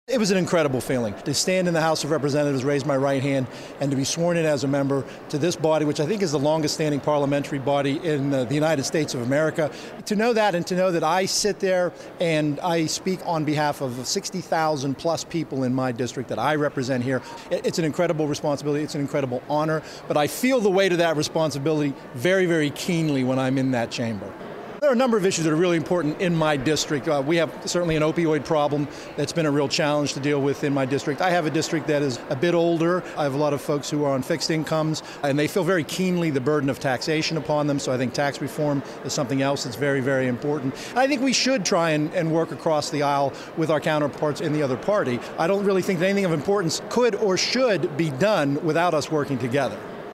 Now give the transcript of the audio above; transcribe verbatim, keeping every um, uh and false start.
It was an incredible feeling to stand in the House of Representatives, raise my right hand, and to be sworn in as a member to this body, which I think is the longest standing parliamentary body in uh, the United States of America. To know that and to know that I sit there and I speak on behalf of sixty thousand plus people in my district that I represent here, it's an incredible responsibility, it's an incredible honor, but I feel the weight of that responsibility very, very keenly when I'm in that chamber. There are a number of issues that are really important in my district. Uh, we have certainly an opioid problem that's been a real challenge to deal with in my district. I have a district that is a bit older. I have a lot of folks who are on fixed incomes, and they feel very keenly the burden of taxation upon them, so I think tax reform is something else that's very, very important. I think we should try and, and work across the aisle with our counterparts in the other party. I don't really think that anything of importance could or should be done without us working together.